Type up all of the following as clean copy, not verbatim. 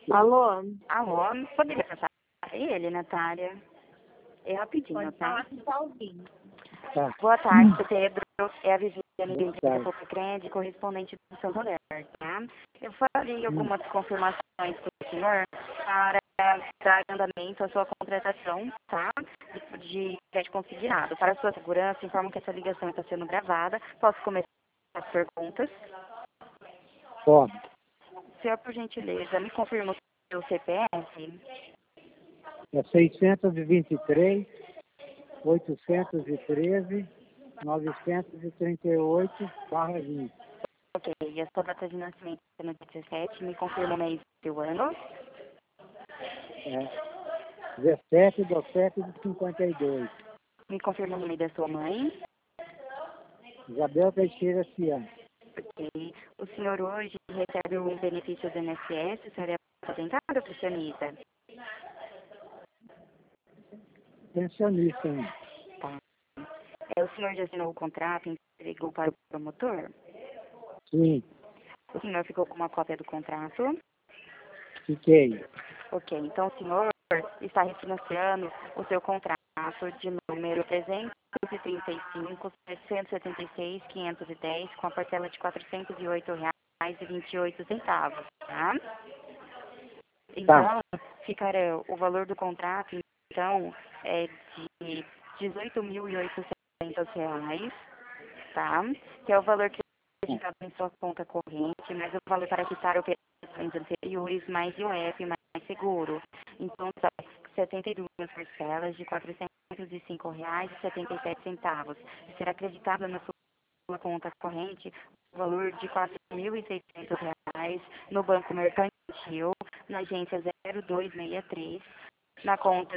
Alô? Alô, poderia passar para ele, Natália? É rapidinho, Pode tá? falar que está ouvindo. Tá. Boa tarde, Pedro. É a Viviane da Boa empresa tarde. Popcred, correspondente do Santander, tá? Eu farei algumas confirmações para o senhor para dar andamento à sua contratação, tá? De crédito consignado. Para a sua segurança, informo que essa ligação está sendo gravada. Posso começar as perguntas? Pode. Senhor, por gentileza, me confirma o seu CPF? É 623, 813, 938/20. Ok, e a sua data de nascimento é no dia 17, me confirma o mês e o ano. É 17/7/52. Me confirma o nome da sua mãe. Isabel Teixeira Cian. Ok. O senhor hoje recebe um benefício do INSS, o senhor é aposentado ou pensionista? Pensionista, hein? Tá. O senhor já assinou o contrato e entregou para o promotor? Sim, O senhor ficou com uma cópia do contrato? fiquei. Ok, então o senhor está refinanciando o seu contrato de número 335.676.510 com a parcela de R$ 408,28, tá? Então, ficará o valor do contrato, então, é de R$ 18.800, tá? Que é o valor que é registrado em sua conta corrente, mais o valor para quitar operações anteriores, mais IOF, mais seguro. Então, são 72 parcelas de R$ 405,77. Será acreditado na sua conta corrente o valor de R$ 4.600 no Banco Mercantil, na agência 0263, na conta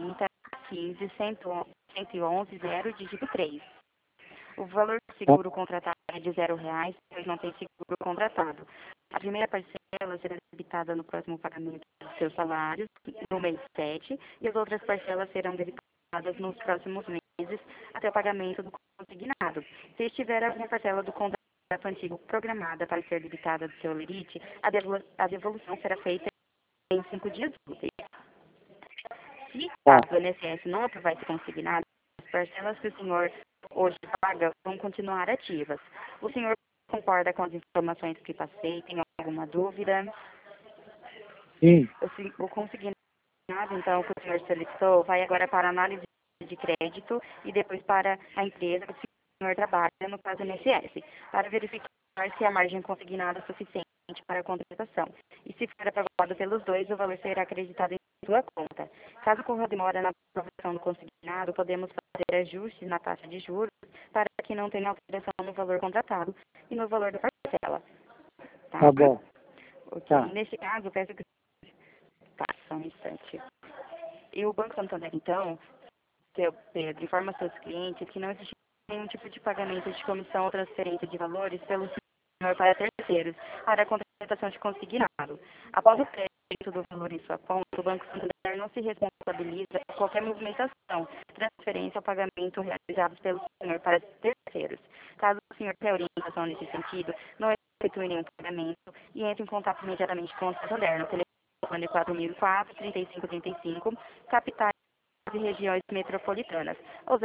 5015-111-0, dígito 3. O valor do seguro contratado é de R$ 0, pois não tem seguro contratado. A primeira parcela será debitada no próximo pagamento dos seus salários, no mês 7, e as outras parcelas serão debitadas nos próximos meses, até o pagamento do consignado. Se estiver alguma parcela do contrato antigo programada para ser debitada do seu limite, a devolução será feita em 5 dias úteis. Se caso o INSS não aprovar esse consignado, as parcelas que o senhor hoje paga vão continuar ativas. O senhor concorda com as informações que passei? Tem alguma dúvida? Sim. O consignado, então, que o senhor solicitou, vai agora para a análise de crédito e depois para a empresa que o senhor trabalha, no caso INSS, para verificar se a margem consignada é suficiente para a contratação. E se for aprovado pelos dois, o valor será acreditado em sua conta. Caso ocorra demora na aprovação do consignado, podemos fazer ajustes na taxa de juros para que não tenha alteração no valor contratado e no valor da parcela. Tá bom. Ok. Tá. Neste caso, eu peço que... Tá, só um instante. E o Banco Santander, então, seu Pedro, informa seus clientes que não existe nenhum tipo de pagamento de comissão ou transferência de valores pelo senhor para terceiros para a contratação de consignado. Após o crédito do valor em sua conta, o Banco Santander não se responsabiliza por qualquer movimentação, transferência ou pagamento realizados pelo senhor para terceiros. Caso o senhor tenha orientação nesse sentido, não efetue nenhum pagamento e entre em contato imediatamente com o Santander no telefone 4004-3535, capitais e regiões metropolitanas, ou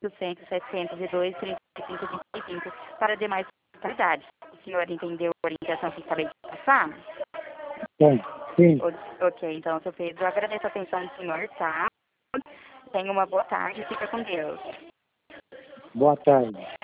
0800-702-3525 para demais qualidades. O senhor entendeu a orientação que acabei de passar? Sim. Sim. Ok, então, seu Pedro, eu agradeço a atenção do senhor, tá? Tenha uma boa tarde e fica com Deus. Boa tarde.